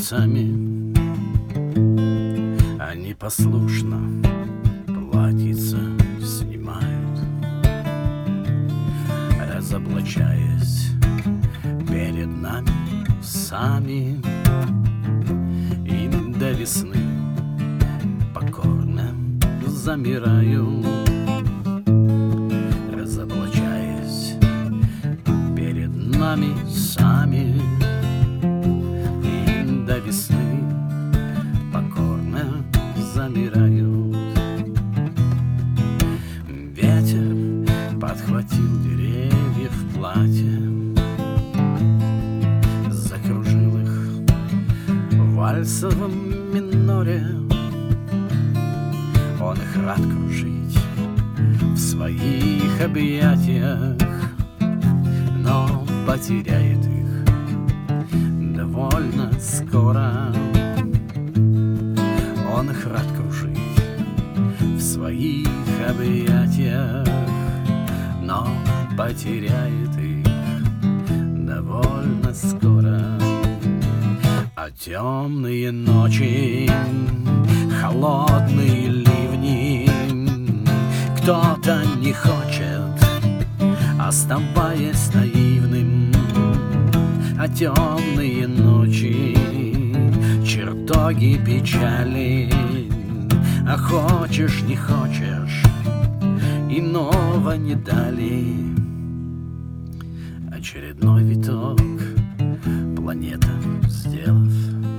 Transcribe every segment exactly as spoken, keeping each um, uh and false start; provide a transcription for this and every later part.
птицами. Они послушно платьица снимают, разоблачаясь перед нами сами. И до весны покорно замираю, разоблачаясь перед нами сами. И до весны покорно замирают. Ветер подхватил деревья в платье, закружил их в вальсовом миноре. Он их рад кружить в своих объятиях, но потеряет их довольно скоро. Он их рад кружить в своих объятиях, но потеряет их довольно скоро. А темные ночи, холодные ливни, кто-то не хочет, оставаясь наивным. А темные ночи, чертоги печали, а хочешь, не хочешь, иного не дали. Очередной виток планета, сделав,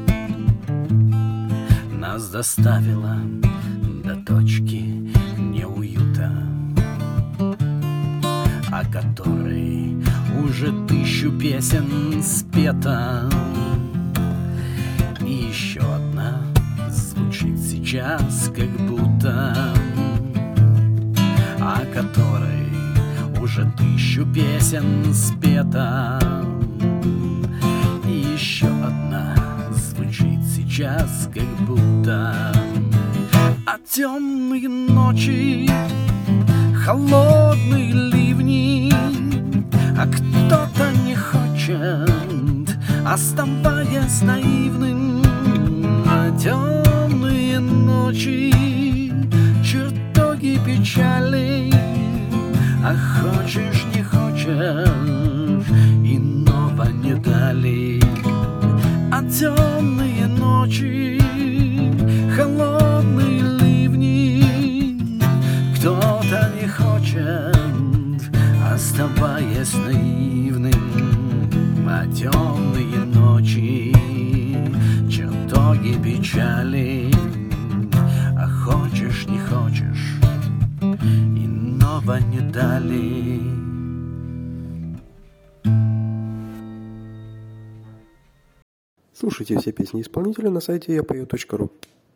нас доставила до точки неуюта, о которой уже тысячу песен спета. И еще одна звучит сейчас, как будто, о которой уже тысячу песен спета. И еще одна звучит сейчас, как будто. А темные ночи, холодные ливни, а кто-то не хочет, оставаясь наивным. А темные ночи, чертоги печали, а хочешь, не хочешь, иного не дали. А темные ночи, холодные ливни, кто-то не хочет, оставаясь наивным. А темные ночи, чертоги печали, а хочешь, не хочешь, иного не дали. Слушайте все песни исполнителя на сайте я пою точка ру.